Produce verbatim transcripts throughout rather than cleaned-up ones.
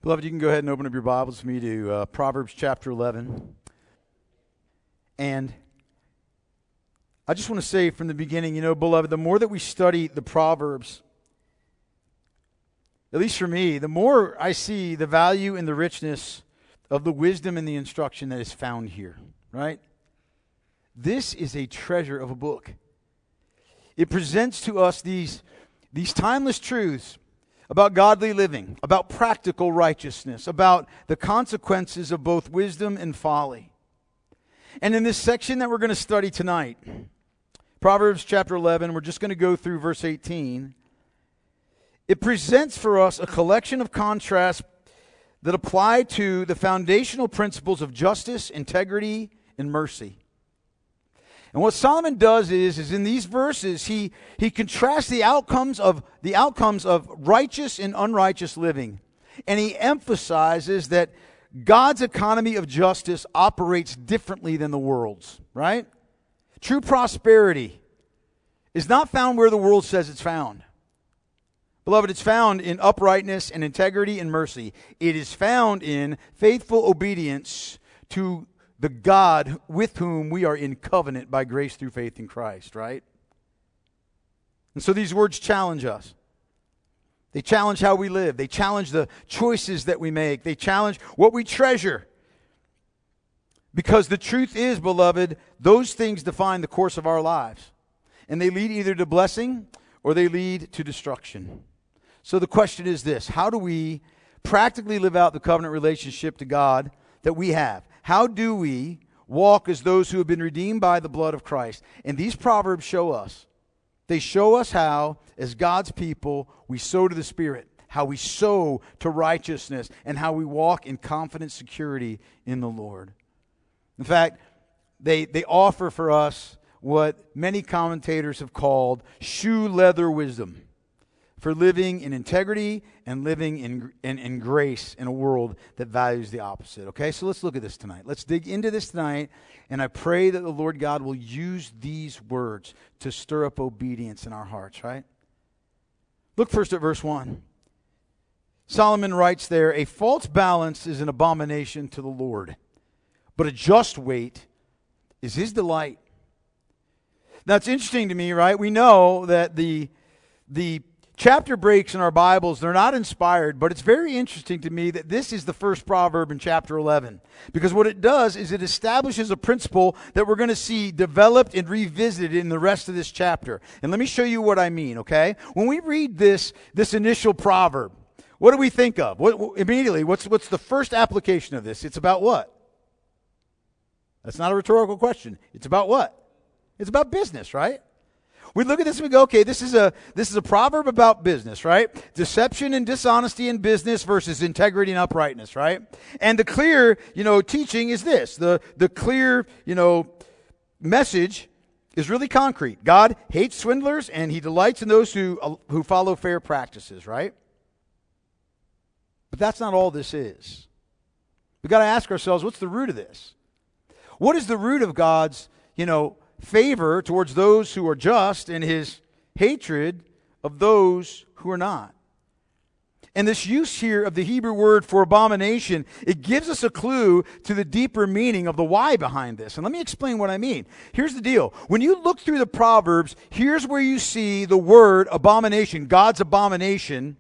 Beloved, you can go ahead and open up your Bibles with me to uh, Proverbs chapter eleven. And I just want to say from the beginning, you know, beloved, the more that we study the Proverbs, at least for me, the more I see the value and the richness of the wisdom and the instruction that is found here, right? This is a treasure of a book. It presents to us these, these timeless truths about godly living, about practical righteousness, about the consequences of both wisdom and folly. And in this section that we're going to study tonight, Proverbs chapter eleven, we're just going to go through verse eighteen. It presents for us a collection of contrasts that apply to the foundational principles of justice, integrity, and mercy. And what Solomon does is, is in these verses, he, he contrasts the outcomes of the outcomes of righteous and unrighteous living. And he emphasizes that God's economy of justice operates differently than the world's, right? True prosperity is not found where the world says it's found. Beloved, it's found in uprightness and integrity and mercy. It is found in faithful obedience to the God with whom we are in covenant by grace through faith in Christ, right? And so these words challenge us. They challenge how we live. They challenge the choices that we make. They challenge what we treasure. Because the truth is, beloved, those things define the course of our lives. And they lead either to blessing or they lead to destruction. So the question is this: how do we practically live out the covenant relationship to God that we have? How do we walk as those who have been redeemed by the blood of Christ? And these Proverbs show us. They show us how, as God's people, we sow to the Spirit, how we sow to righteousness, and how we walk in confident security in the Lord. In fact, they, they offer for us what many commentators have called shoe leather wisdom for living in integrity and living in, in, in grace in a world that values the opposite. Okay, so let's look at this tonight. Let's dig into this tonight, and I pray that the Lord God will use these words to stir up obedience in our hearts, right? Look first at verse one. Solomon writes there, "A false balance is an abomination to the Lord, but a just weight is his delight." Now, it's interesting to me, right? We know that the the chapter breaks in our Bibles, they're not inspired, but it's very interesting to me that this is the first proverb in chapter eleven. Because what it does is it establishes a principle that we're going to see developed and revisited in the rest of this chapter. And let me show you what I mean, okay? When we read this, this initial proverb, what do we think of? What, immediately, what's, what's the first application of this? It's about what? That's not a rhetorical question. It's about what? It's about business, right? We look at this and we go, okay, this is a this is a proverb about business, right? Deception and dishonesty in business versus integrity and uprightness, right? And the clear, you know, teaching is this. The the clear, you know, message is really concrete. God hates swindlers and he delights in those who uh, who follow fair practices, right? But that's not all this is. We've got to ask ourselves, what's the root of this? What is the root of God's, you know, favor towards those who are just and his hatred of those who are not? And this use here of the Hebrew word for abomination, it gives us a clue to the deeper meaning of the why behind this. And let me explain what I mean. Here's the deal. When you look through the Proverbs, here's where you see the word abomination, God's abomination,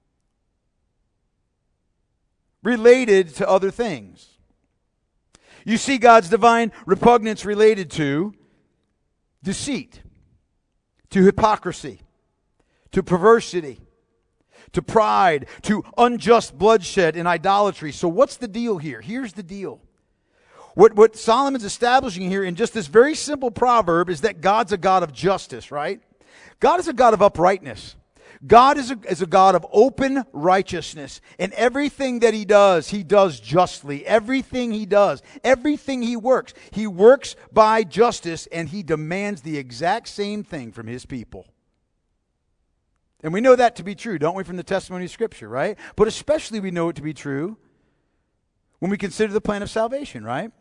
related to other things. You see God's divine repugnance related to deceit, to hypocrisy, to perversity, to pride, to unjust bloodshed and idolatry. So what's the deal here? Here's the deal. What, what Solomon's establishing here in just this very simple proverb is that God's a God of justice, right? God is a God of uprightness. God is a, is a God of open righteousness. And everything that he does, he does justly. Everything he does, everything he works, he works by justice, and he demands the exact same thing from his people. And we know that to be true, don't we, from the testimony of Scripture, right? But especially we know it to be true when we consider the plan of salvation, right?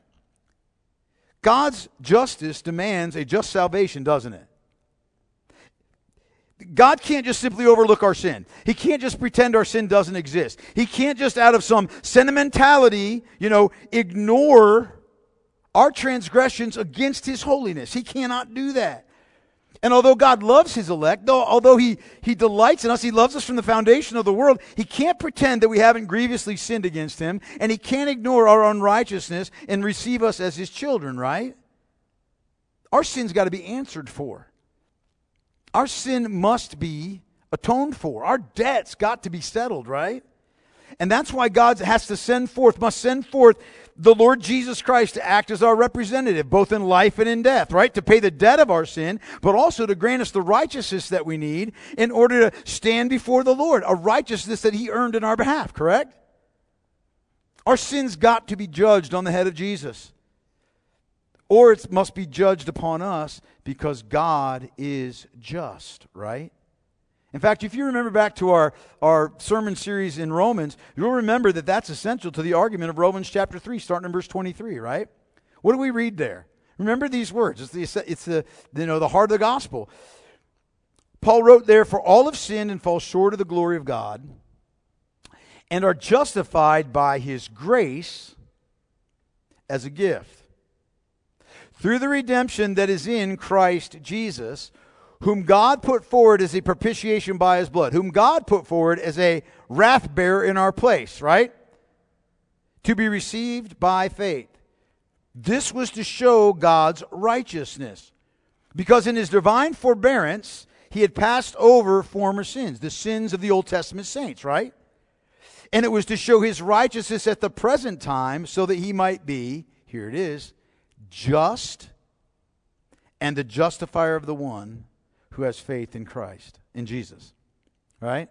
God's justice demands a just salvation, doesn't it? God can't just simply overlook our sin. He can't just pretend our sin doesn't exist. He can't just out of some sentimentality, you know, ignore our transgressions against His holiness. He cannot do that. And although God loves His elect, though, although he, he delights in us, He loves us from the foundation of the world, He can't pretend that we haven't grievously sinned against Him, and He can't ignore our unrighteousness and receive us as His children, right? Our sin's got to be answered for. Our sin must be atoned for. Our debt's got to be settled, right? And that's why God has to send forth, must send forth the Lord Jesus Christ to act as our representative, both in life and in death, right? To pay the debt of our sin, but also to grant us the righteousness that we need in order to stand before the Lord, a righteousness that He earned in our behalf, correct? Our sin's got to be judged on the head of Jesus. Or it must be judged upon us because God is just, right? In fact, if you remember back to our, our sermon series in Romans, you'll remember that that's essential to the argument of Romans chapter three, starting in verse twenty-three, right? What do we read there? Remember these words. It's the, it's the, you know, the heart of the gospel. Paul wrote there, "For all have sinned and fall short of the glory of God, and are justified by His grace as a gift, through the redemption that is in Christ Jesus, whom God put forward as a propitiation by His blood," whom God put forward as a wrath bearer in our place, right? "To be received by faith." This was to show God's righteousness, because in His divine forbearance, He had passed over former sins, the sins of the Old Testament saints, right? And it was to show His righteousness at the present time, so that He might be, here it is, just and the justifier of the one who has faith in Christ, in Jesus, right?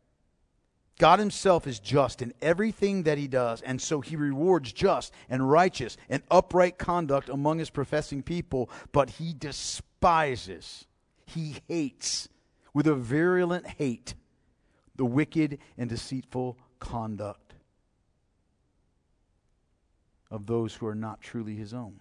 God Himself is just in everything that He does, and so He rewards just and righteous and upright conduct among His professing people, but He despises, He hates with a virulent hate the wicked and deceitful conduct of those who are not truly His own.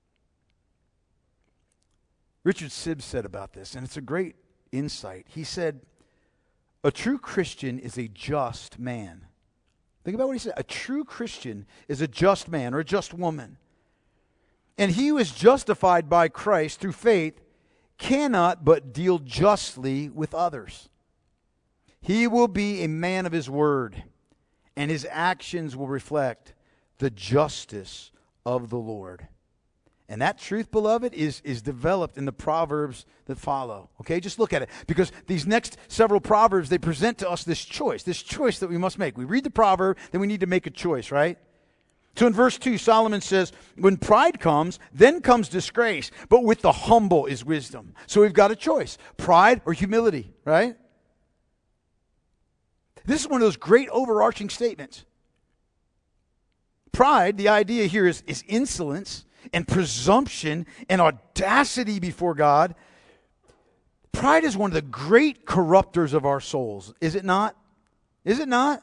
Richard Sibbes said about this, and it's a great insight. He said, "A true Christian is a just man." Think about what he said. A true Christian is a just man or a just woman. "And he who is justified by Christ through faith cannot but deal justly with others. He will be a man of his word, and his actions will reflect the justice of the Lord." And that truth, beloved, is, is developed in the Proverbs that follow. Okay, just look at it. Because these next several Proverbs, they present to us this choice, this choice that we must make. We read the proverb, then we need to make a choice, right? So in verse two, Solomon says, "When pride comes, then comes disgrace, but with the humble is wisdom." So we've got a choice, pride or humility, right? This is one of those great overarching statements. Pride, the idea here is, is insolence and presumption and audacity before God. Pride is one of the great corruptors of our souls, is it not? Is it not?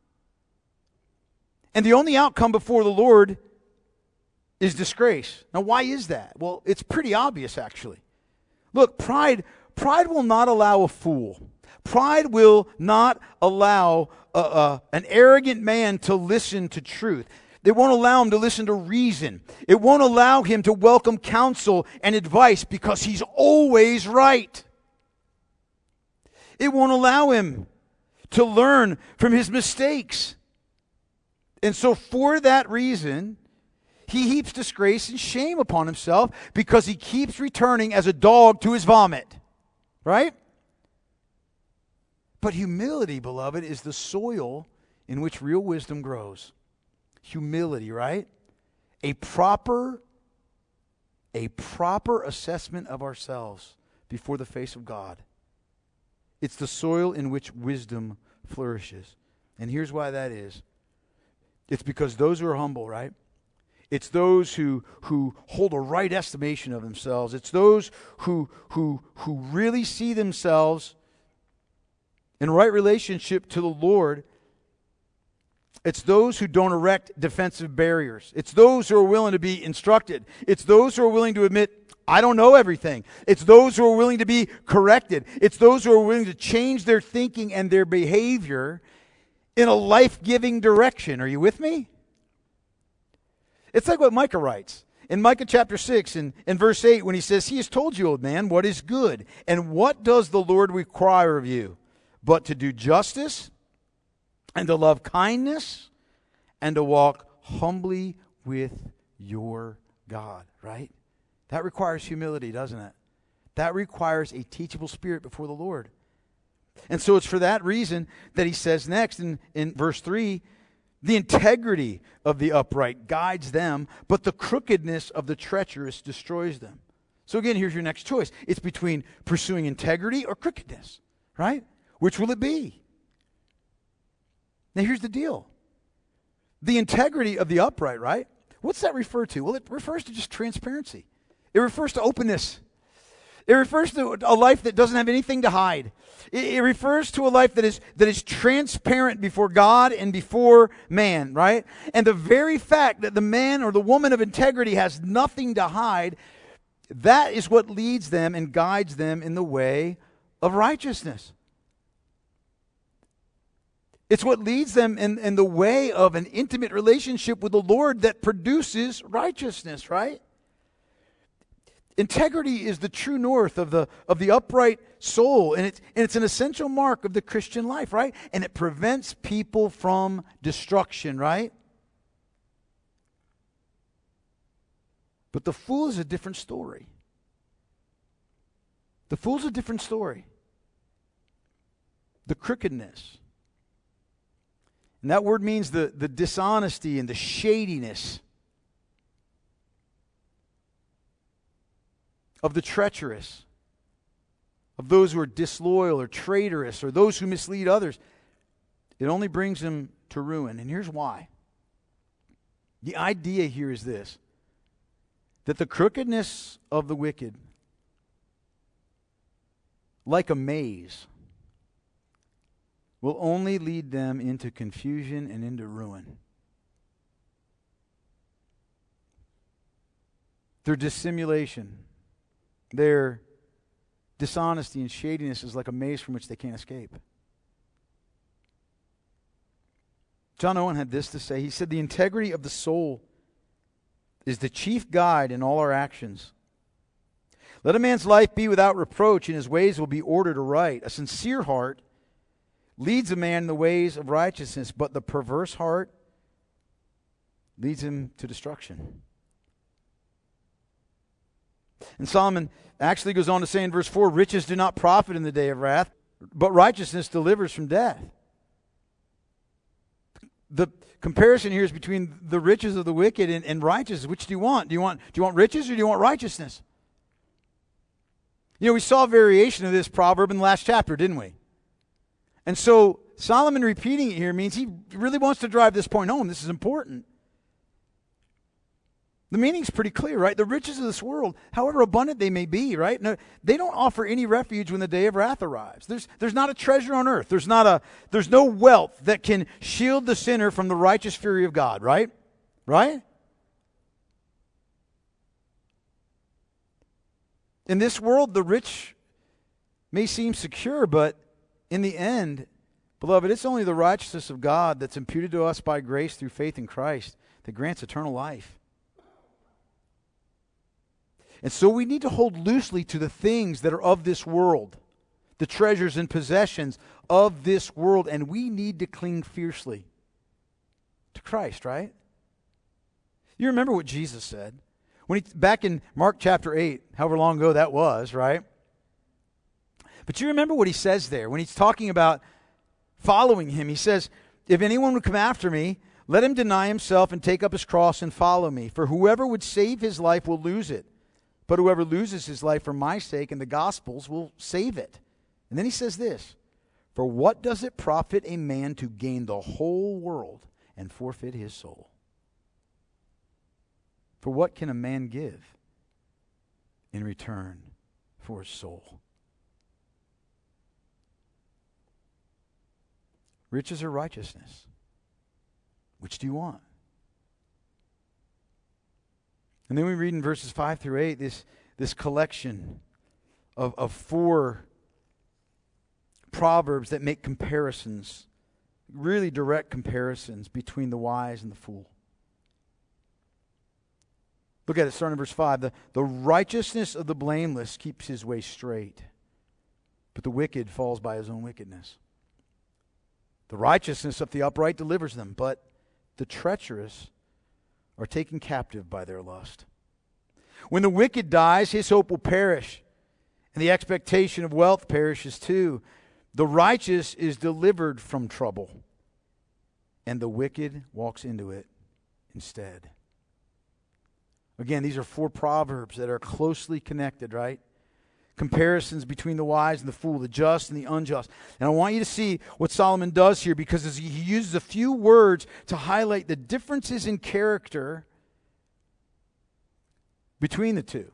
And the only outcome before the Lord is disgrace. Now, why is that? Well, it's pretty obvious, actually. Look, pride, pride will not allow a fool. Pride will not allow a, a, an arrogant man to listen to truth. It won't allow him to listen to reason. It won't allow him to welcome counsel and advice because he's always right. It won't allow him to learn from his mistakes. And so for that reason, he heaps disgrace and shame upon himself because he keeps returning as a dog to his vomit. Right? But humility, beloved, is the soil in which real wisdom grows. Humility, right? A proper, a proper assessment of ourselves before the face of God. It's the soil in which wisdom flourishes. And here's why that is. It's because those who are humble, right? It's those who who hold a right estimation of themselves. It's those who who who really see themselves in right relationship to the Lord. It's those who don't erect defensive barriers. It's those who are willing to be instructed. It's those who are willing to admit, I don't know everything. It's those who are willing to be corrected. It's those who are willing to change their thinking and their behavior in a life-giving direction. Are you with me? It's like what Micah writes. In Micah chapter six and in verse eight, when he says, He has told you, old man, what is good. And what does the Lord require of you? But to do justice, and to love kindness, and to walk humbly with your God, right? That requires humility, doesn't it? That requires a teachable spirit before the Lord. And so it's for that reason that he says next in, in verse three, the integrity of the upright guides them, but the crookedness of the treacherous destroys them. So again, here's your next choice. It's between pursuing integrity or crookedness, right? Which will it be? Now here's the deal. The integrity of the upright, right? What's that refer to? Well, it refers to just transparency. It refers to openness. It refers to a life that doesn't have anything to hide. It, it refers to a life that is that is transparent before God and before man, right? And the very fact that the man or the woman of integrity has nothing to hide, that is what leads them and guides them in the way of righteousness. It's what leads them in, in the way of an intimate relationship with the Lord that produces righteousness, right? Integrity is the true north of the of the upright soul, and it's, and it's an essential mark of the Christian life, right? And it prevents people from destruction, right? But the fool is a different story. The fool's a different story. The crookedness. And that word means the, the dishonesty and the shadiness of the treacherous, of those who are disloyal or traitorous, or those who mislead others. It only brings them to ruin. And here's why. The idea here is this, that the crookedness of the wicked, like a maze, will only lead them into confusion and into ruin. Their dissimulation, their dishonesty and shadiness is like a maze from which they can't escape. John Owen had this to say. He said, the integrity of the soul is the chief guide in all our actions. Let a man's life be without reproach, and his ways will be ordered aright. A sincere heart leads a man in the ways of righteousness, but the perverse heart leads him to destruction. And Solomon actually goes on to say in verse four, riches do not profit in the day of wrath, but righteousness delivers from death. The comparison here is between the riches of the wicked and, and righteousness. Which do you want? Do you want, do you want riches or do you want righteousness? You know, we saw a variation of this proverb in the last chapter, didn't we? And so Solomon repeating it here means he really wants to drive this point home. This is important. The meaning's pretty clear, right? The riches of this world, however abundant they may be, right? No, they don't offer any refuge when the day of wrath arrives. There's, there's not a treasure on earth. There's not a, there's no wealth that can shield the sinner from the righteous fury of God, right? Right? In this world, the rich may seem secure, but in the end, beloved, it's only the righteousness of God that's imputed to us by grace through faith in Christ that grants eternal life. And so we need to hold loosely to the things that are of this world, the treasures and possessions of this world, and we need to cling fiercely to Christ, right? You remember what Jesus said. When he, back in Mark chapter eight, however long ago that was, right? But you remember what he says there when he's talking about following him. He says, if anyone would come after me, let him deny himself and take up his cross and follow me. For whoever would save his life will lose it. But whoever loses his life for my sake and the gospel's will save it. And then he says this, for what does it profit a man to gain the whole world and forfeit his soul? For what can a man give in return for his soul? Riches or righteousness? Which do you want? And then we read in verses five through eight this, this collection of, of four proverbs that make comparisons, really direct comparisons between the wise and the fool. Look at it, starting in verse five. The, the righteousness of the blameless keeps his way straight, but the wicked falls by his own wickedness. The righteousness of the upright delivers them, but the treacherous are taken captive by their lust. When the wicked dies, his hope will perish, and the expectation of wealth perishes too. The righteous is delivered from trouble, and the wicked walks into it instead. Again, these are four proverbs that are closely connected, right? Comparisons between the wise and the fool, the just and the unjust. And I want you to see what Solomon does here, because as he uses a few words to highlight the differences in character between the two.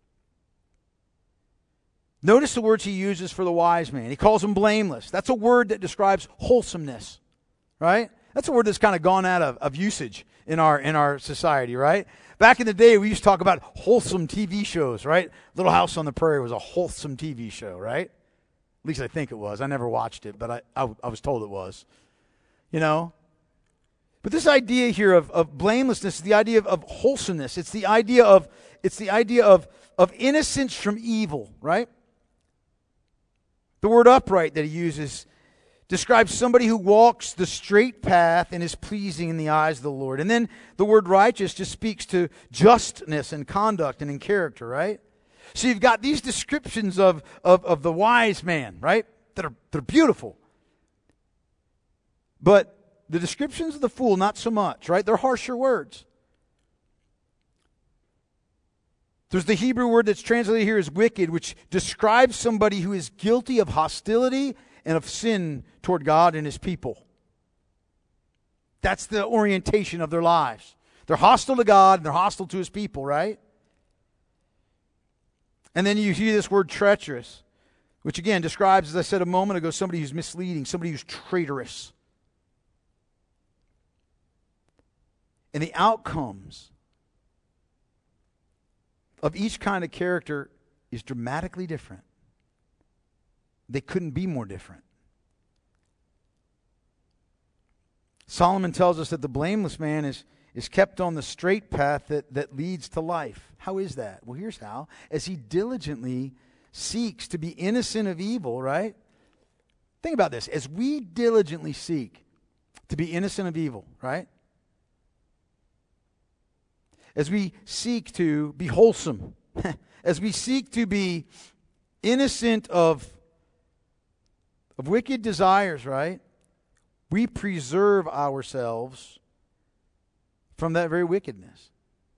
Notice the words he uses for the wise man. He calls him blameless. That's a word that describes wholesomeness, right? That's a word that's kind of gone out of, of usage in our in our society, right? Back in the day, we used to talk about wholesome T V shows, right? Little House on the Prairie was a wholesome T V show, right? At least I think it was. I never watched it, but I, I, I was told it was. You know? But this idea here of, of blamelessness is the idea of, of wholesomeness. It's the idea of it's the idea of, of innocence from evil, right? The word upright that he uses describes somebody who walks the straight path and is pleasing in the eyes of the Lord. And then the word righteous just speaks to justness and conduct and in character, right? So you've got these descriptions of, of, of the wise man, right? That are, that are beautiful. But the descriptions of the fool, not so much, right? They're harsher words. There's the Hebrew word that's translated here as wicked, which describes somebody who is guilty of hostility and of sin toward God and his people. That's the orientation of their lives. They're hostile to God and they're hostile to his people, right? And then you hear this word treacherous, which again describes, as I said a moment ago, somebody who's misleading, somebody who's traitorous. And the outcomes of each kind of character is dramatically different. They couldn't be more different. Solomon tells us that the blameless man is, is kept on the straight path that, that leads to life. How is that? Well, here's how. As he diligently seeks to be innocent of evil, right? Think about this. As we diligently seek to be innocent of evil, right? As we seek to be wholesome, as we seek to be innocent of, of wicked desires, right? We preserve ourselves from that very wickedness.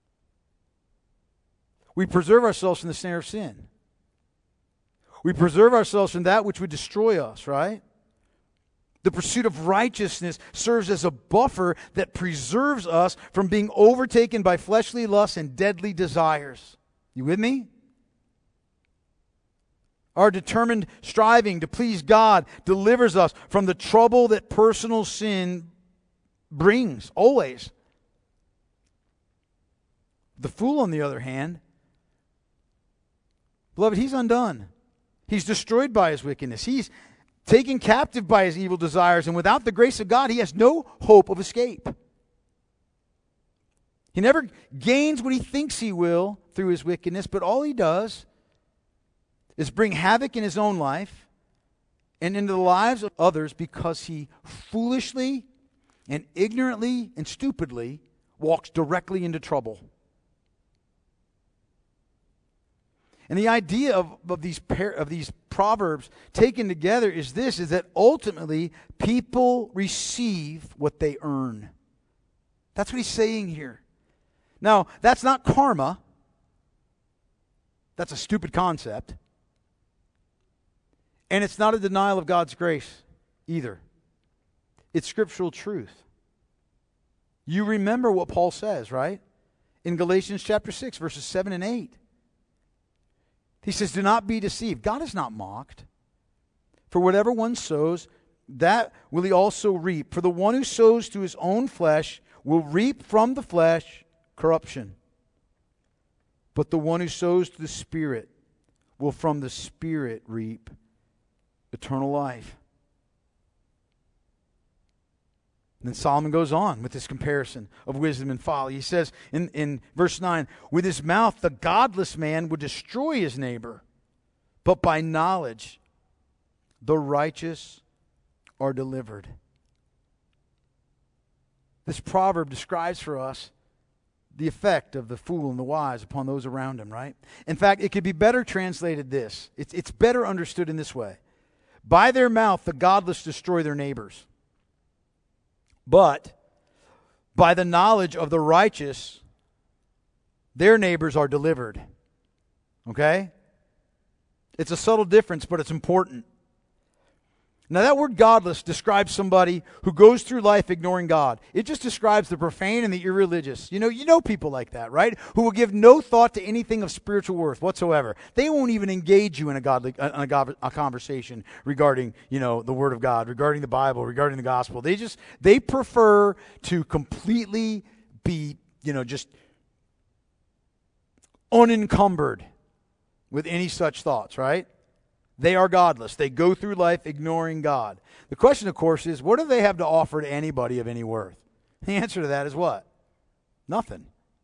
We preserve ourselves from the snare of sin. We preserve ourselves from that which would destroy us, right? The pursuit of righteousness serves as a buffer that preserves us from being overtaken by fleshly lusts and deadly desires. You with me? Our determined striving to please God delivers us from the trouble that personal sin brings, always. The fool, on the other hand, beloved, he's undone. He's destroyed by his wickedness. He's taken captive by his evil desires, and without the grace of God, he has no hope of escape. He never gains what he thinks he will through his wickedness, but all he does is bring havoc in his own life and into the lives of others because he foolishly and ignorantly and stupidly walks directly into trouble. And the idea of, of these par- of these proverbs taken together is this, is that ultimately people receive what they earn. That's what he's saying here. Now, that's not karma. That's a stupid concept. And it's not a denial of God's grace either. It's scriptural truth. You remember what Paul says, right? In Galatians chapter six, verses seven and eight. He says, do not be deceived. God is not mocked. For whatever one sows, that will he also reap. For the one who sows to his own flesh will reap from the flesh corruption, but the one who sows to the Spirit will from the Spirit reap eternal life. And then Solomon goes on with this comparison of wisdom and folly. He says in, in verse nine, with his mouth the godless man would destroy his neighbor, but by knowledge the righteous are delivered. This proverb describes for us the effect of the fool and the wise upon those around him, right? In fact, it could be better translated this. It's, it's better understood in this way. By their mouth the godless destroy their neighbors, but by the knowledge of the righteous, their neighbors are delivered. Okay? It's a subtle difference, but it's important. Now that word godless describes somebody who goes through life ignoring God. It just describes the profane and the irreligious. You know, you know people like that, right? Who will give no thought to anything of spiritual worth whatsoever. They won't even engage you in a godly in a, God, a conversation regarding, you know, the Word of God, regarding the Bible, regarding the gospel. They just they prefer to completely be, you know, just unencumbered with any such thoughts, right? They are godless. They go through life ignoring God. The question, of course, is what do they have to offer to anybody of any worth? The answer to that is what? Nothing.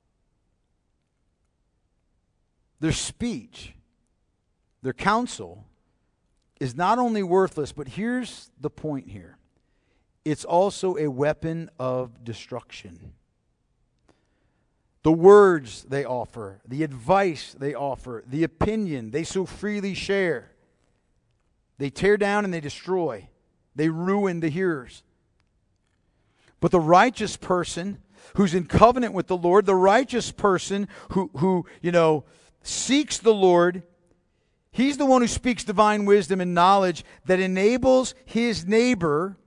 Their speech, their counsel is not only worthless, but here's the point here. It's also a weapon of destruction. The words they offer, the advice they offer, the opinion they so freely share, they tear down and they destroy. They ruin the hearers. But the righteous person who's in covenant with the Lord, the righteous person who, who, you know, seeks the Lord, he's the one who speaks divine wisdom and knowledge that enables his neighbor,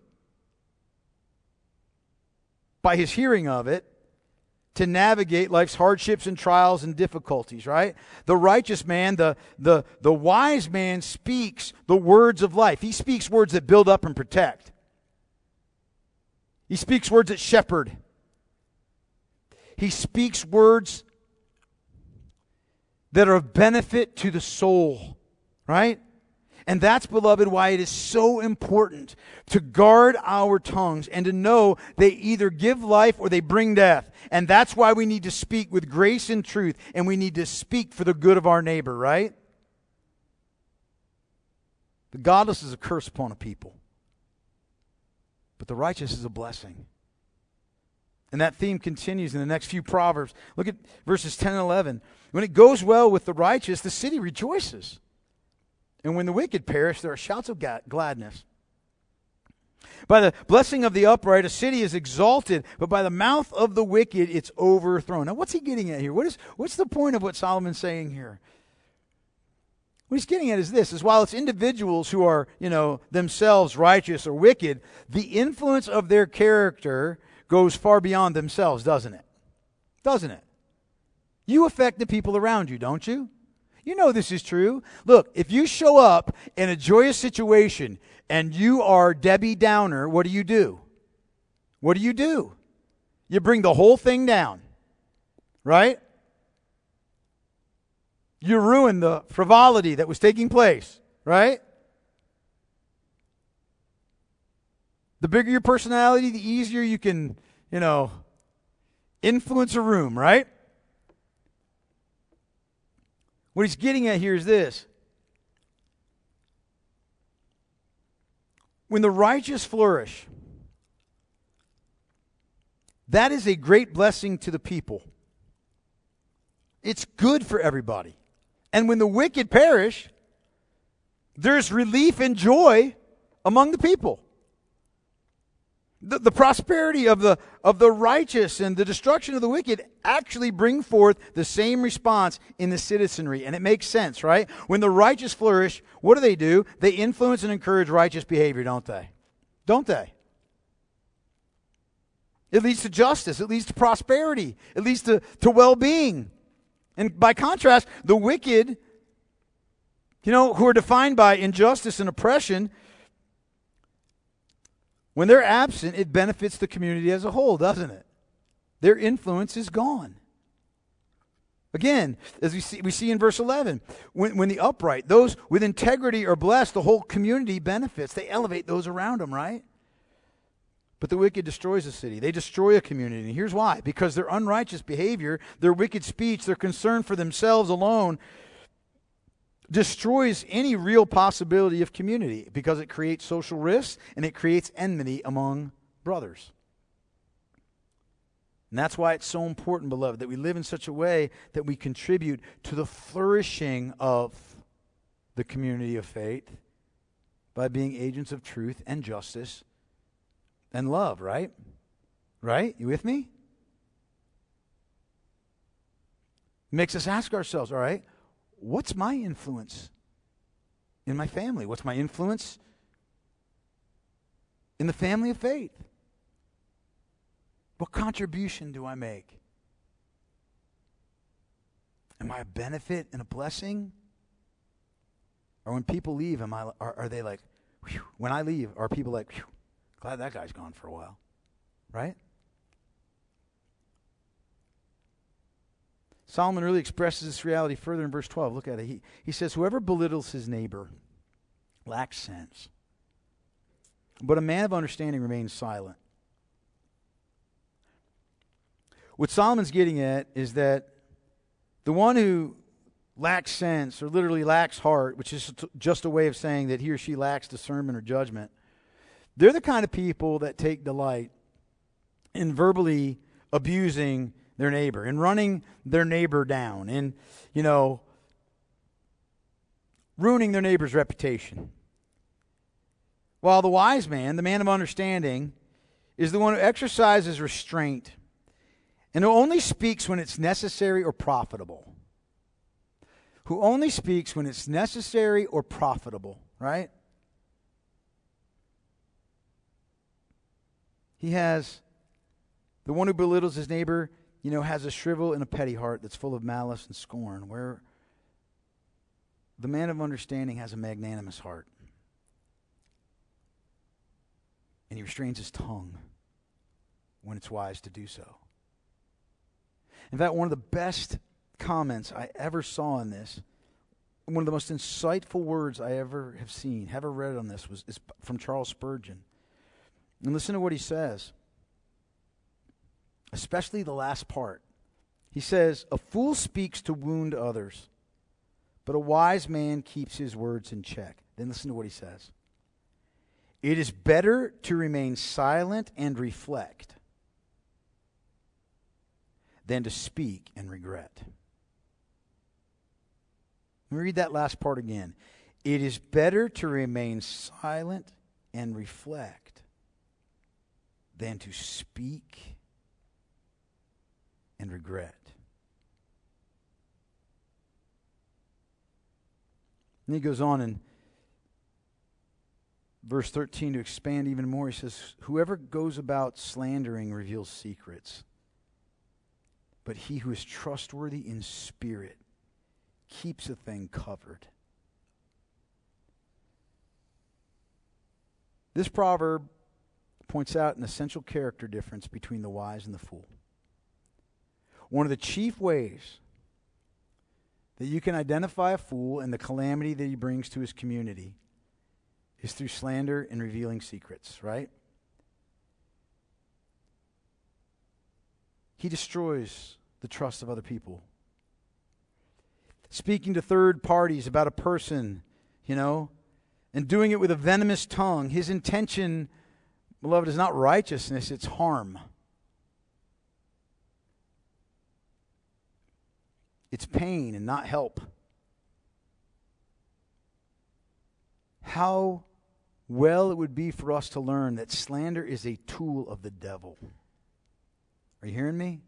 by his hearing of it, to navigate life's hardships and trials and difficulties, right? The righteous man, the, the, the wise man speaks the words of life. He speaks words that build up and protect. He speaks words that shepherd. He speaks words that are of benefit to the soul, right? And that's, beloved, why it is so important to guard our tongues and to know they either give life or they bring death. And that's why we need to speak with grace and truth, and we need to speak for the good of our neighbor, right? The godless is a curse upon a people, but the righteous is a blessing. And that theme continues in the next few Proverbs. Look at verses ten and eleven. When it goes well with the righteous, the city rejoices. And when the wicked perish, there are shouts of gladness. By the blessing of the upright, a city is exalted, but by the mouth of the wicked, it's overthrown. Now, what's he getting at here? What is, what's the point of what Solomon's saying here? What he's getting at is this, is while it's individuals who are, you know, themselves righteous or wicked, the influence of their character goes far beyond themselves, doesn't it? Doesn't it? You affect the people around you, don't you? You know this is true. Look, if you show up in a joyous situation and you are Debbie Downer, what do you do? What do you do? You bring the whole thing down, right? You ruin the frivolity that was taking place, right? The bigger your personality, the easier you can, you know, influence a room, right? What he's getting at here is this. When the righteous flourish, that is a great blessing to the people. It's good for everybody. And when the wicked perish, there's relief and joy among the people. The, the prosperity of the, of the righteous and the destruction of the wicked actually bring forth the same response in the citizenry. And it makes sense, right? When the righteous flourish, what do they do? They influence and encourage righteous behavior, don't they? Don't they? It leads to justice. It leads to prosperity. It leads to, to well-being. And by contrast, the wicked, you know, who are defined by injustice and oppression, when they're absent, it benefits the community as a whole, doesn't it? their influence is gone. Again, as we see, we see in verse eleven, when, when the upright, those with integrity are blessed, the whole community benefits. They elevate those around them, right? But the wicked destroys a city. They destroy a community. And here's why. Because their unrighteous behavior, their wicked speech, their concern for themselves alone destroys any real possibility of community, because it creates social risks and it creates enmity among brothers. And that's why it's so important, beloved, that we live in such a way that we contribute to the flourishing of the community of faith by being agents of truth and justice and love, right? Right? You with me? Makes us ask ourselves, all right, what's my influence in my family? What's my influence in the family of faith? What contribution do I make? Am I a benefit and a blessing? Or when people leave, am I? Are, are they like, whew, when I leave, are people like, whew, glad that guy's gone for a while, right? Solomon really expresses this reality further in verse twelve. Look at it. He, he says, whoever belittles his neighbor lacks sense, but a man of understanding remains silent. What Solomon's getting at is that the one who lacks sense, or literally lacks heart, which is just a way of saying that he or she lacks discernment or judgment, they're the kind of people that take delight in verbally abusing their neighbor, in running their neighbor down, in, you know, ruining their neighbor's reputation. While the wise man, the man of understanding, is the one who exercises restraint and who only speaks when it's necessary or profitable. Who only speaks when it's necessary or profitable, right? He has, the one who belittles his neighbor, you know, has a shrivel and a petty heart that's full of malice and scorn, where the man of understanding has a magnanimous heart. And he restrains his tongue when it's wise to do so. In fact, one of the best comments I ever saw on this, one of the most insightful words I ever have seen, ever read on this, was is from Charles Spurgeon. And listen to what he says, especially the last part. He says, a fool speaks to wound others, but a wise man keeps his words in check. Then listen to what he says. It is better to remain silent and reflect than to speak and regret. Let me read that last part again. It is better to remain silent and reflect than to speak and regret. And he goes on in verse thirteen to expand even more. He says, whoever goes about slandering reveals secrets, but he who is trustworthy in spirit keeps a thing covered. This proverb points out an essential character difference between the wise and the fool. One of the chief ways that you can identify a fool and the calamity that he brings to his community is through slander and revealing secrets, right? He destroys the trust of other people. Speaking to third parties about a person, you know, and doing it with a venomous tongue. His intention, beloved, is not righteousness, it's harm. It's pain and not help. How well it would be for us to learn that slander is a tool of the devil. Are you hearing me?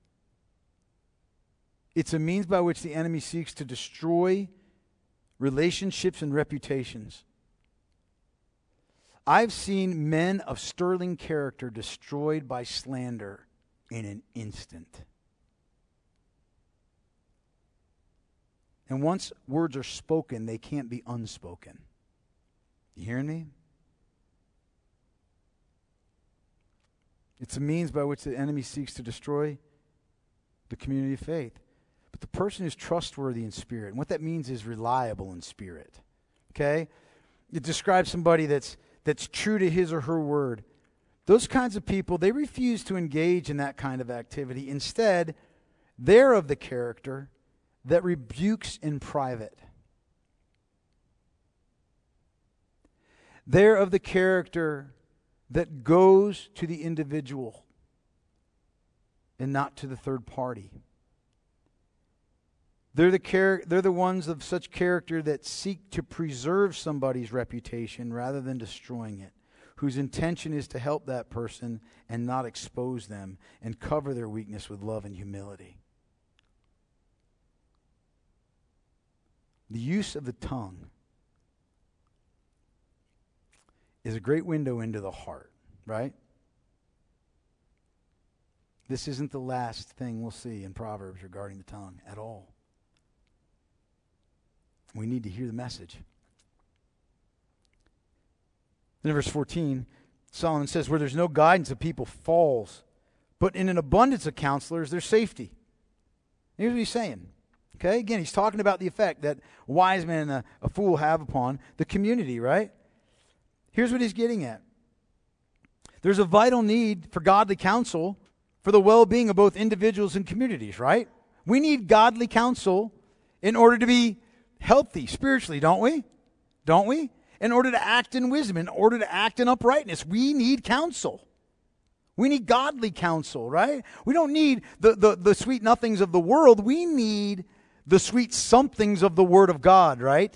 It's a means by which the enemy seeks to destroy relationships and reputations. I've seen men of sterling character destroyed by slander in an instant. And once words are spoken, they can't be unspoken. You hearing me? It's a means by which the enemy seeks to destroy the community of faith. But the person is trustworthy in spirit. And what that means is reliable in spirit. Okay? It describes somebody that's that's true to his or her word. Those kinds of people, they refuse to engage in that kind of activity. Instead, they're of the character that rebukes in private. They're of the character that goes to the individual and not to the third party. They're the char- they're the ones of such character that seek to preserve somebody's reputation rather than destroying it, whose intention is to help that person and not expose them and cover their weakness with love and humility. The use of the tongue is a great window into the heart, right? This isn't the last thing we'll see in Proverbs regarding the tongue at all. We need to hear the message. Then in verse fourteen, Solomon says, where there's no guidance, a people falls, but in an abundance of counselors, there's safety. Here's what he's saying. Okay, again, he's talking about the effect that a wise man and a, a fool have upon the community, right? Here's what he's getting at. There's a vital need for godly counsel for the well-being of both individuals and communities, right? We need godly counsel in order to be healthy spiritually, don't we? Don't we? In order to act in wisdom, in order to act in uprightness, we need counsel. We need godly counsel, right? We don't need the, the, the sweet nothings of the world. We need the sweet somethings of the Word of God, right?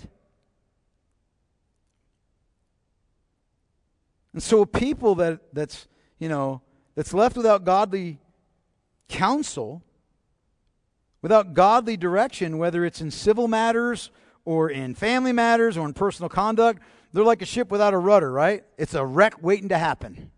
And so a people that that's, you know, that's left without godly counsel, without godly direction, whether it's in civil matters or in family matters or in personal conduct, they're like a ship without a rudder, right? It's a wreck waiting to happen.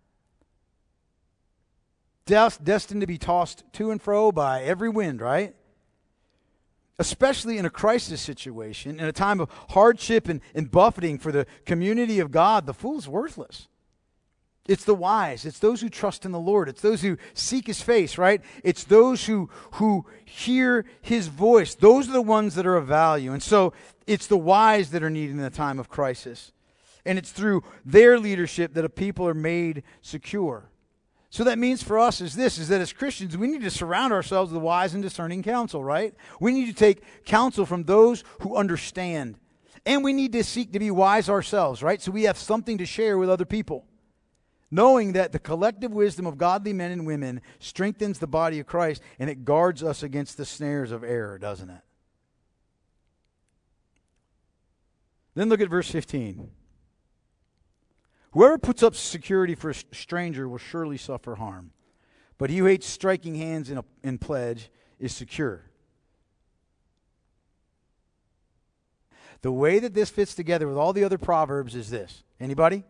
Des- destined to be tossed to and fro by every wind, right? Especially in a crisis situation, in a time of hardship and, and buffeting for the community of God, the fool's worthless. It's the wise. It's those who trust in the Lord. It's those who seek His face, right? It's those who, who hear His voice. Those are the ones that are of value. And so it's the wise that are needed in a time of crisis. And it's through their leadership that a people are made secure. So that means for us is this, is that as Christians, we need to surround ourselves with wise and discerning counsel, right? We need to take counsel from those who understand. And we need to seek to be wise ourselves, right? So we have something to share with other people. Knowing that the collective wisdom of godly men and women strengthens the body of Christ and it guards us against the snares of error, doesn't it? Then look at verse fifteen. Whoever puts up security for a stranger will surely suffer harm, but he who hates striking hands in, a, in pledge is secure. The way that this fits together with all the other Proverbs is this. Anybody?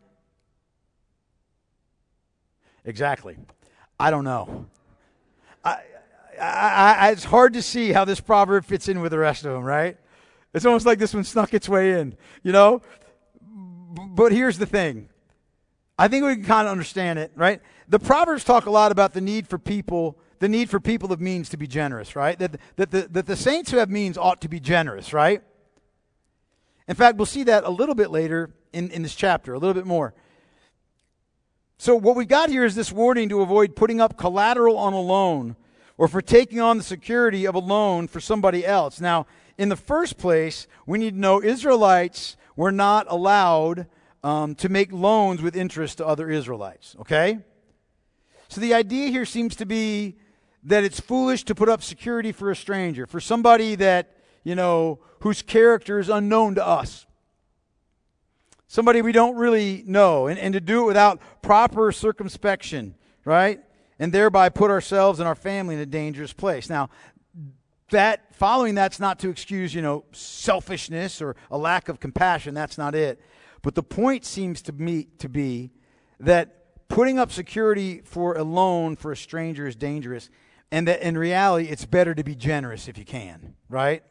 Exactly. I don't know. I, I, I, it's hard to see how this proverb fits in with the rest of them, right? It's almost like this one snuck its way in, you know? B- but here's the thing. I think we can kind of understand it, right? The Proverbs talk a lot about the need for people, the need for people of means to be generous, right? That, that, the, that the saints who have means ought to be generous, right? In fact, we'll see that a little bit later in, in this chapter, a little bit more. So what we got here is this warning to avoid putting up collateral on a loan or for taking on the security of a loan for somebody else. Now, in the first place, we need to know Israelites were not allowed um, to make loans with interest to other Israelites, okay? So the idea here seems to be that it's foolish to put up security for a stranger, for somebody that, you know, whose character is unknown to us. Somebody we don't really know, and, and to do it without proper circumspection, right? And thereby put ourselves and our family in a dangerous place. Now, that following that's not to excuse, you know, selfishness or a lack of compassion. That's not it. But the point seems to me to be that putting up security for a loan for a stranger is dangerous, and that in reality it's better to be generous if you can, right?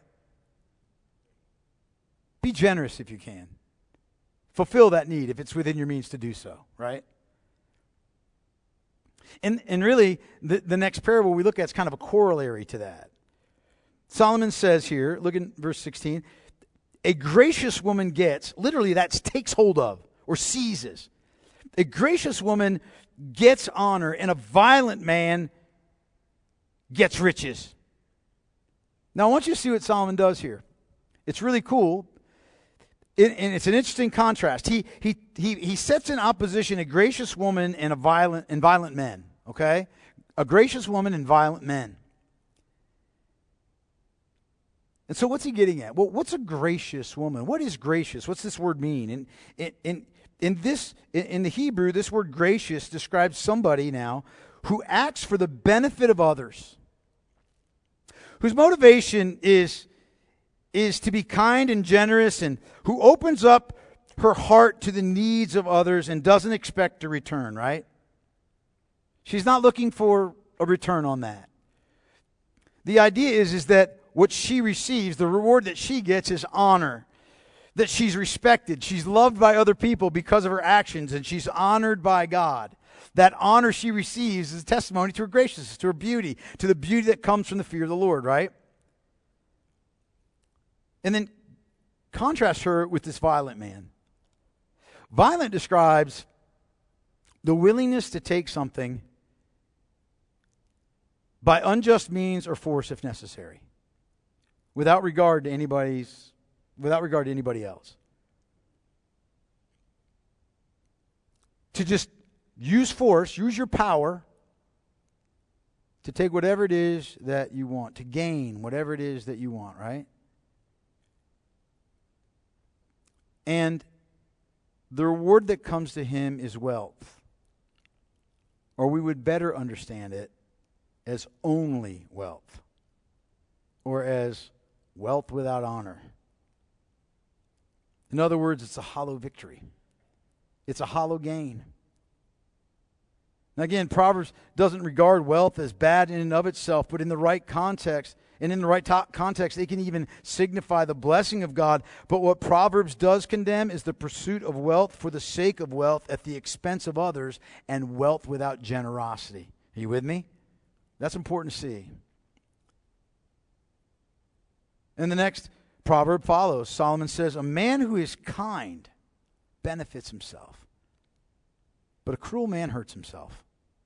Be generous if you can. Fulfill that need if it's within your means to do so, right? And, and really, the, the next parable we look at is kind of a corollary to that. Solomon says here, look at verse sixteen, a gracious woman gets, literally that's takes hold of or seizes. A gracious woman gets honor, and a violent man gets riches. Now, I want you to see what Solomon does here. It's really cool, it, and it's an interesting contrast. He he he he sets in opposition a gracious woman and a violent and violent men. Okay, a gracious woman and violent men. And so, what's he getting at? Well, what's a gracious woman? What is gracious? What's this word mean? And in in in this in, in the Hebrew, this word gracious describes somebody now who acts for the benefit of others, whose motivation is, is to be kind and generous, and who opens up her heart to the needs of others and doesn't expect a return, right? She's not looking for a return on that. The idea is, is that what she receives, the reward that she gets is honor, that she's respected, she's loved by other people because of her actions, and she's honored by God. That honor she receives is a testimony to her graciousness, to her beauty, to the beauty that comes from the fear of the Lord, right? And then contrast her with this violent man. Violent describes the willingness to take something by unjust means or force if necessary, without regard to anybody's, without regard to anybody else. To just use force, use your power to take whatever it is that you want, to gain whatever it is that you want, right? And the reward that comes to him is wealth. Or we would better understand it as only wealth. Or as wealth without honor. In other words, it's a hollow victory. It's a hollow gain. Now again, Proverbs doesn't regard wealth as bad in and of itself, but in the right context, and in the right to- context, they can even signify the blessing of God. But what Proverbs does condemn is the pursuit of wealth for the sake of wealth at the expense of others, and wealth without generosity. Are you with me? That's important to see. And the next proverb follows. Solomon says, a man who is kind benefits himself, but a cruel man hurts himself.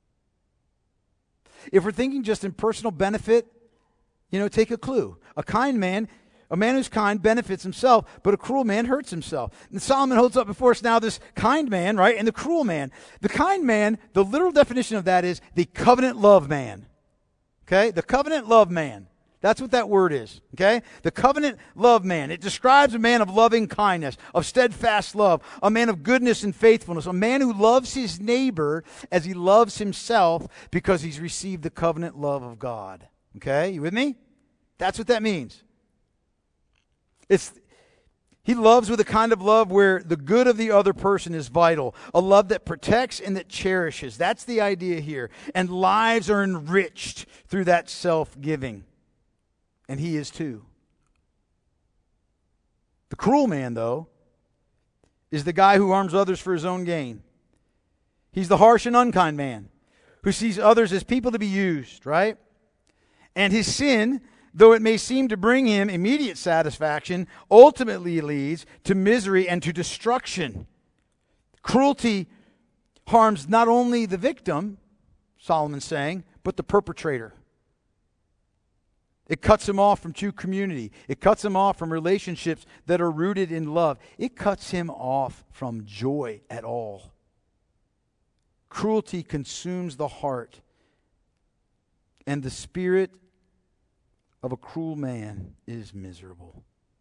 If we're thinking just in personal benefit, you know, take a clue. A kind man, a man who's kind benefits himself, but a cruel man hurts himself. And Solomon holds up before us now this kind man, right, and the cruel man. The kind man, the literal definition of that is the covenant love man. Okay? The covenant love man. That's what that word is, okay? The covenant love man. It describes a man of loving kindness, of steadfast love, a man of goodness and faithfulness, a man who loves his neighbor as he loves himself because he's received the covenant love of God. Okay? You with me? That's what that means. It's he loves with a kind of love where the good of the other person is vital, a love that protects and that cherishes. That's the idea here. And lives are enriched through that self-giving. And he is too. The cruel man, though, is the guy who harms others for his own gain. He's the harsh and unkind man who sees others as people to be used, right? And his sin, though it may seem to bring him immediate satisfaction, ultimately leads to misery and to destruction. Cruelty harms not only the victim, Solomon's saying, but the perpetrator. It cuts him off from true community. It cuts him off from relationships that are rooted in love. It cuts him off from joy at all. Cruelty consumes the heart, and the spirit of a cruel man is miserable.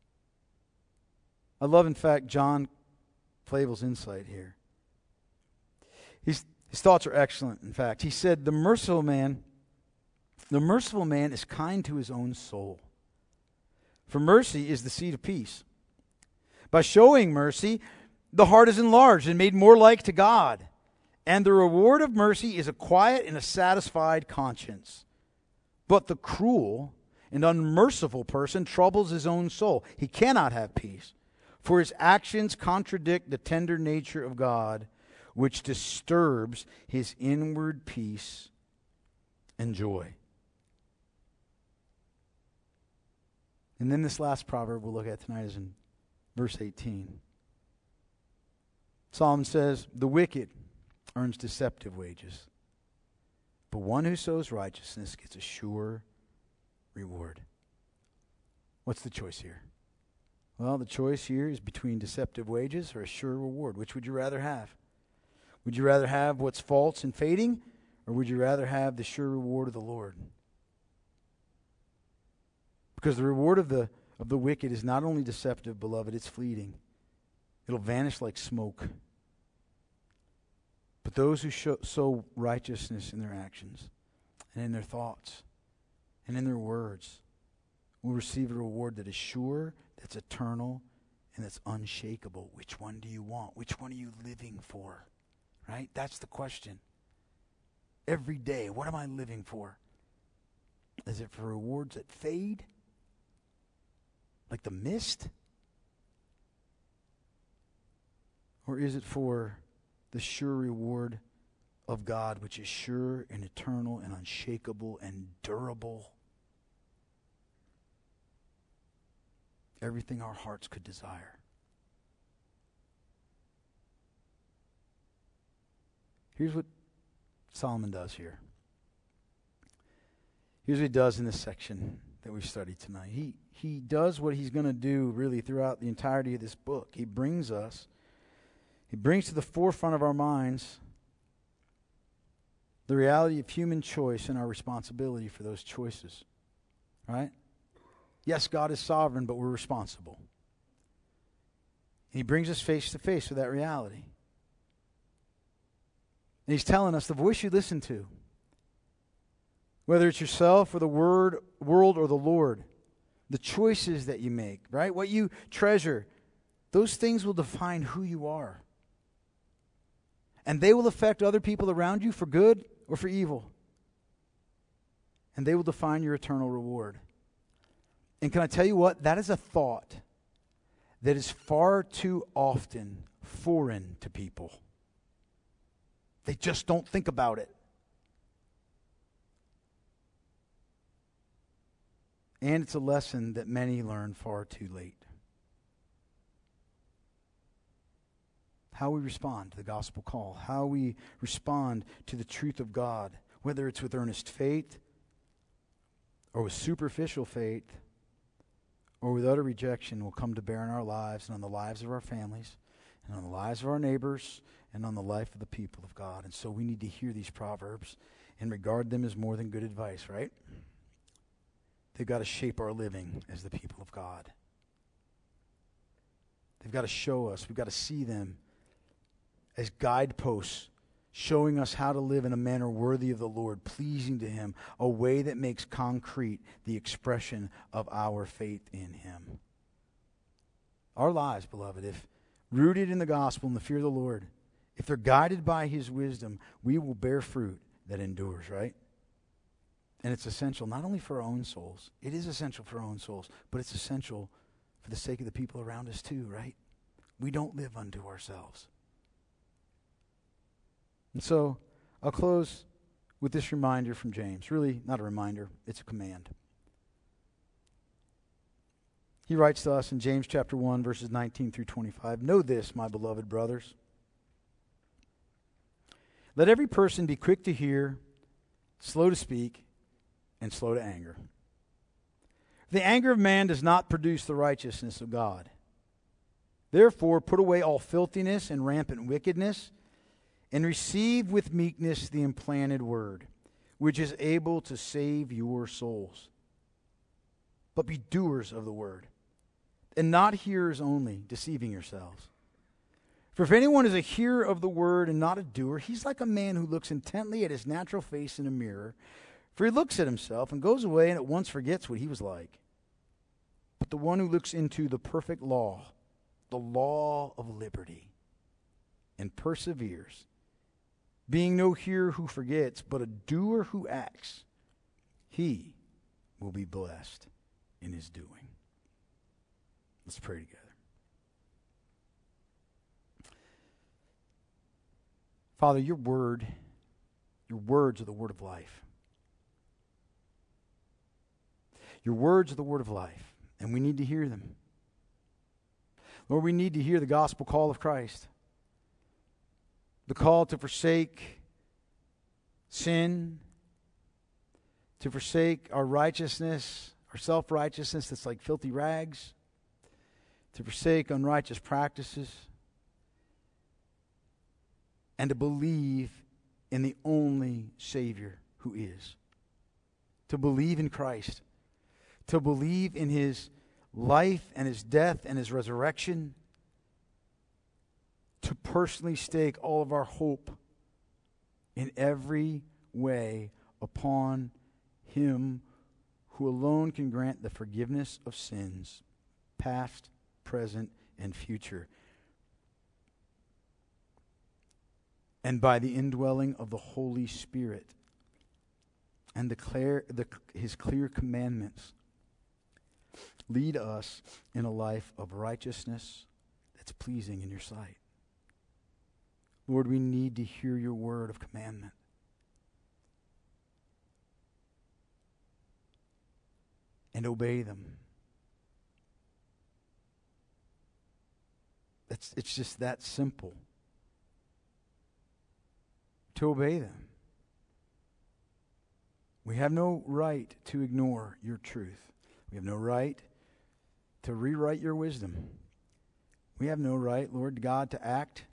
I love, in fact, John Flavel's insight here. He's, his thoughts are excellent, in fact. He said, the merciful man The merciful man is kind to his own soul. For mercy is the seed of peace. By showing mercy, the heart is enlarged and made more like to God. And the reward of mercy is a quiet and a satisfied conscience. But the cruel and unmerciful person troubles his own soul. He cannot have peace, for his actions contradict the tender nature of God, which disturbs his inward peace and joy. And then this last proverb we'll look at tonight is in verse eighteen. Solomon says, the wicked earns deceptive wages, but one who sows righteousness gets a sure reward. What's the choice here? Well, the choice here is between deceptive wages or a sure reward. Which would you rather have? Would you rather have what's false and fading, or would you rather have the sure reward of the Lord? Because the reward of the of the wicked is not only deceptive, beloved, it's fleeting. It'll vanish like smoke. But those who show, sow righteousness in their actions and in their thoughts and in their words will receive a reward that is sure, that's eternal, and that's unshakable. Which one do you want? Which one are you living for? Right? That's the question. Every day, what am I living for? Is it for rewards that fade? Like the mist? Or is it for the sure reward of God, which is sure and eternal and unshakable and durable? Everything our hearts could desire. Here's what Solomon does here. Here's what he does in this section that we've studied tonight. He he does what he's going to do really throughout the entirety of this book. He brings us, he brings to the forefront of our minds the reality of human choice and our responsibility for those choices. Right? Yes, God is sovereign, but we're responsible. And he brings us face to face with that reality. And he's telling us the voice you listen to, whether it's yourself or the word, world or the Lord, the choices that you make, right? What you treasure, those things will define who you are. And they will affect other people around you for good or for evil. And they will define your eternal reward. And can I tell you what? That is a thought that is far too often foreign to people. They just don't think about it. And it's a lesson that many learn far too late. How we respond to the gospel call, how we respond to the truth of God, whether it's with earnest faith or with superficial faith or with utter rejection, will come to bear in our lives and on the lives of our families and on the lives of our neighbors and on the life of the people of God. And so we need to hear these proverbs and regard them as more than good advice, right? They've got to shape our living as the people of God. They've got to show us, we've got to see them as guideposts, showing us how to live in a manner worthy of the Lord, pleasing to Him, a way that makes concrete the expression of our faith in Him. Our lives, beloved, if rooted in the gospel and the fear of the Lord, if they're guided by His wisdom, we will bear fruit that endures, right? And it's essential not only for our own souls, it is essential for our own souls, but it's essential for the sake of the people around us too, right? We don't live unto ourselves. And so I'll close with this reminder from James. Really not a reminder, it's a command. He writes to us in James chapter one, verses nineteen through twenty-five. Know this, my beloved brothers. Let every person be quick to hear, slow to speak, and slow to anger. The anger of man does not produce the righteousness of God. Therefore, put away all filthiness and rampant wickedness, and receive with meekness the implanted word, which is able to save your souls. But be doers of the word, and not hearers only, deceiving yourselves. For if anyone is a hearer of the word and not a doer, he's like a man who looks intently at his natural face in a mirror. For he looks at himself and goes away and at once forgets what he was like. But the one who looks into the perfect law, the law of liberty, and perseveres, being no hearer who forgets, but a doer who acts, he will be blessed in his doing. Let's pray together. Father, your word, your words are the word of life. Your words are the word of life, and we need to hear them. Lord, we need to hear the gospel call of Christ. The call to forsake sin, to forsake our righteousness, our self-righteousness that's like filthy rags, to forsake unrighteous practices, and to believe in the only Savior who is. To believe in Christ. To believe in His life and His death and His resurrection. To personally stake all of our hope in every way upon Him who alone can grant the forgiveness of sins, past, present, and future. And by the indwelling of the Holy Spirit and declare the, His clear commandments, lead us in a life of righteousness that's pleasing in your sight. Lord, we need to hear your word of commandment. And obey them. It's, it's just that simple. To obey them. We have no right to ignore your truth. We have no right to rewrite your wisdom. We have no right, Lord God, to act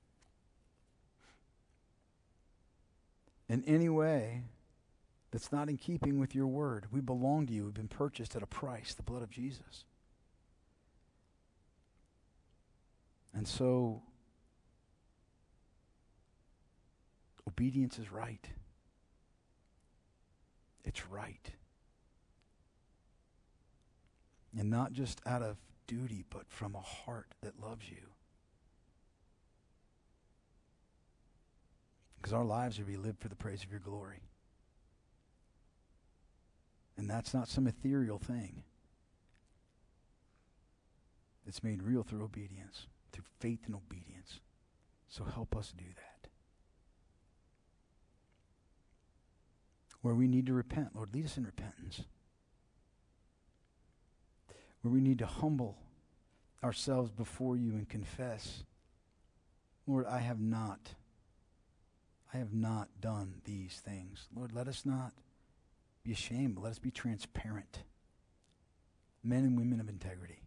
in any way that's not in keeping with your word. We belong to you. We've been purchased at a price, the blood of Jesus. And so, obedience is right. It's right. And not just out of duty, but from a heart that loves you. Because our lives are to be lived for the praise of your glory. And that's not some ethereal thing. It's made real through obedience, through faith and obedience. So help us do that. Where we need to repent, Lord, lead us in repentance. Where we need to humble ourselves before you and confess, Lord, I have not, I have not done these things. Lord, let us not be ashamed, but let us be transparent. Men and women of integrity.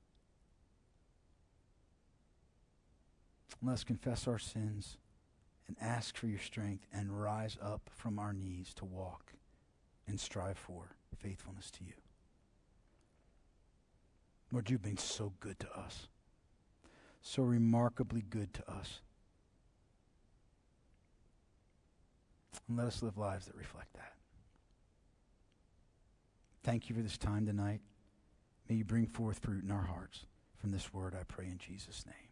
Let us confess our sins and ask for your strength and rise up from our knees to walk and strive for faithfulness to you. Lord, you've been so good to us. So remarkably good to us. And let us live lives that reflect that. Thank you for this time tonight. May you bring forth fruit in our hearts. From this word I pray in Jesus' name.